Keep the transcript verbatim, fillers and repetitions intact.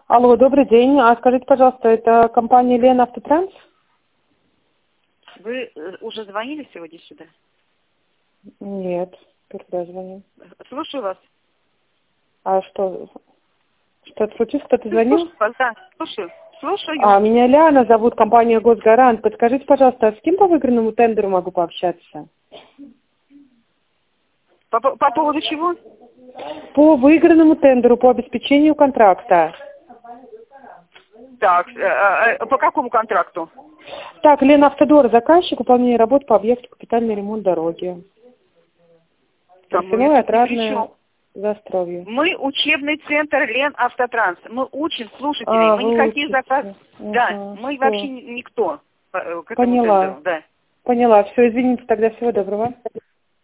Алло, добрый день. А скажите, пожалуйста, это компания Лен Автотранс? Вы э, уже звонили сегодня сюда? Нет, первый раз звоню. Слушаю вас. А что? Что-то случилось? Кто-то Ну, звонил? слушаю вас, да. Слушаю. Слушаю. А, меня Ляна зовут, компания Госгарант. Подскажите, пожалуйста, а с кем по выигранному тендеру могу пообщаться? По, по по поводу чего? По выигранному тендеру, по обеспечению контракта. Так, э, э, по какому контракту? Так, Лен Автодор, заказчик, выполнение работ по объекту капитальный ремонт дороги. Там мы Тростяное, тут ни при Отрадное, чем. Застровье. Мы учебный центр Лен Автотранс. Мы учим слушателей. А, Мы вы никакие учите. заказы. Да, Ага, мы всё. вообще ни- никто э, к этому Поняла. тендеру. Да. Поняла. Все, извините, тогда всего доброго.